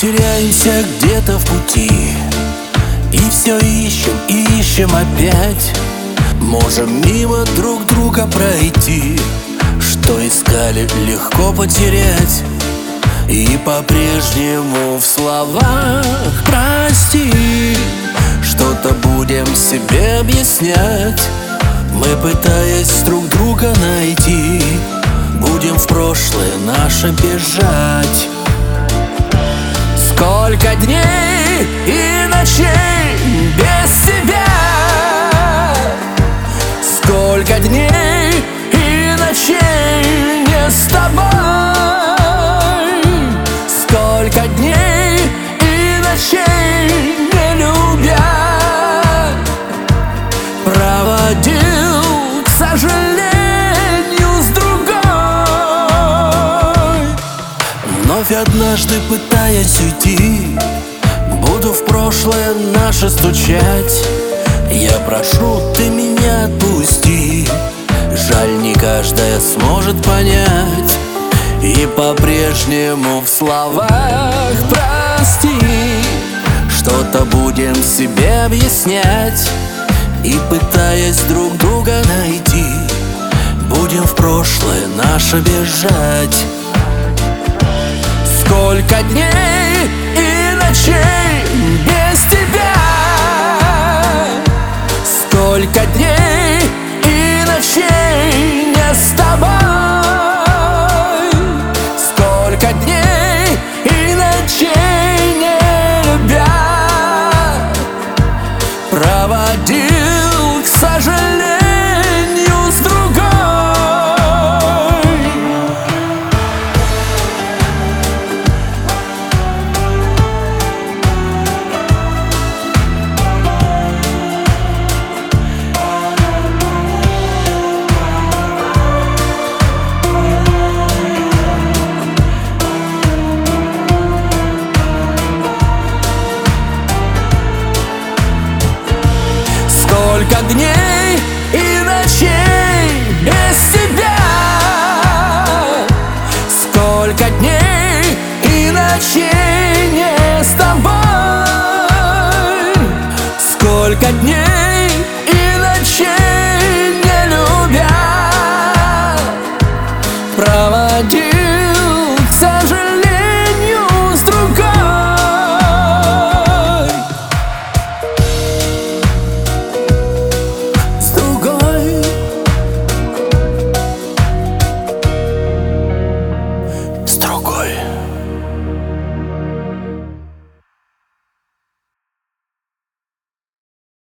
теряемся где-то в пути, и все ищем опять. Можем мимо друг друга пройти, что искали, легко потерять. И по-прежнему в словах прости что-то будем себе объяснять. Мы, пытаясь друг друга найти, будем в прошлое наше бежать. Сколько дней и ночей без тебя, сколько дней и ночей не с тобой, сколько дней и ночей не любя проводил, к сожалению, с другой. Вновь однажды, пытаясь уйти, буду в прошлое наше стучать. Я прошу, ты меня отпусти, жаль, не каждая сможет понять. И по-прежнему в словах прости что-то будем себе объяснять. И пытаясь друг друга найти, будем в прошлое наше бежать. Сколько дней и ночей без тебя, сколько дней и ночей не с тобой, сколько дней и ночей не любя проводил, к сожалению, с другой. Сколько дней и ночей без тебя, сколько дней и ночей не с тобой, сколько дней и ночей не любя проводил.